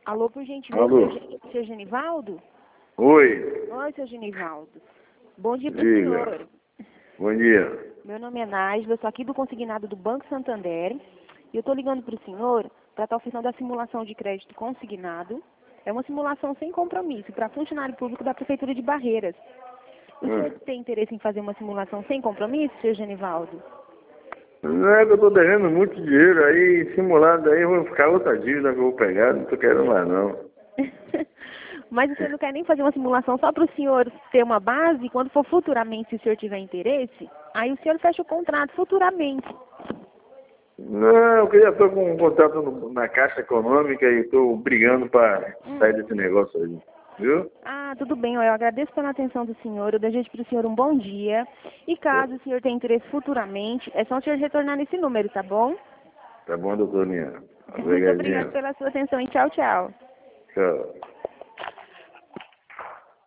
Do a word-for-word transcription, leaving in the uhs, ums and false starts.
Alô, por gentileza, Alô. seu, seu Genivaldo? Oi. Oi, seu Genivaldo. Bom dia para o Diga. senhor. Bom dia. Meu nome é Nájila, eu sou aqui do consignado do Banco Santander. E eu estou ligando para o senhor para estar oferecendo a simulação de crédito consignado. É uma simulação sem compromisso para funcionário público da Prefeitura de Barreiras. O senhor Hum. tem interesse em fazer uma simulação sem compromisso, seu Genivaldo? Não é que eu tô devendo muito dinheiro aí, simulado aí, eu vou ficar outra dívida que eu vou pegar, não tô querendo mais não. Mas o senhor não quer nem fazer uma simulação só para o senhor ter uma base, e quando for futuramente, se o senhor tiver interesse, aí o senhor fecha o contrato futuramente. Não, eu já tô com um contrato no- na Caixa Econômica e tô brigando para Hum. sair desse negócio aí, viu? Ah, tudo bem, ó, eu agradeço pela atenção do senhor, eu desejo para o senhor um bom dia. E caso o senhor tenha interesse futuramente, é só o senhor retornar nesse número, tá bom? Tá bom, doutor Nina? Muito obrigada Obrigadinho. pela sua atenção e tchau, tchau. Tchau.